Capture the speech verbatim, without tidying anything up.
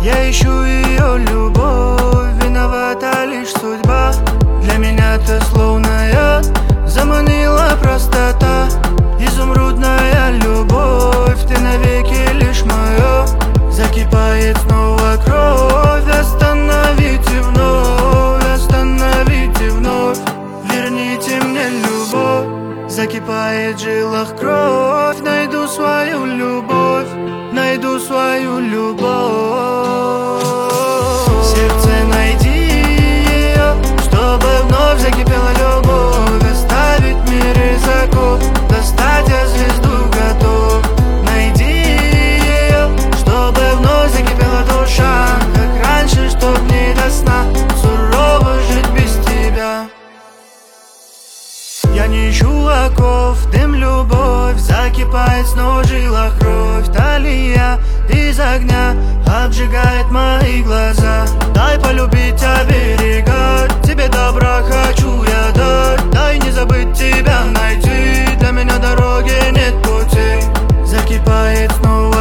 Я ищу ее любовь, виновата лишь судьба. Для меня ты словно яд, заманила простота. Изумрудная любовь, ты навеки лишь моё. Закипает снова кровь, остановите вновь, остановите вновь. Верните мне любовь, закипает в жилах кровь. Найду свою любовь, найду свою любовь. В сердце найди ее, чтобы вновь закипела любовь. Оставить мир из оков, достать я звезду готов. Найди ее, чтобы вновь закипела душа, как раньше, чтоб не до сна сурово жить без тебя. Я не ищу оков, дым любовь, закипает снова в жилах кровь. Талия из огня обжигает мои глаза. Дай полюбить, оберегать, тебе добра хочу я дать. Дай не забыть тебя найти, для меня дороги нет путей. Закипает снова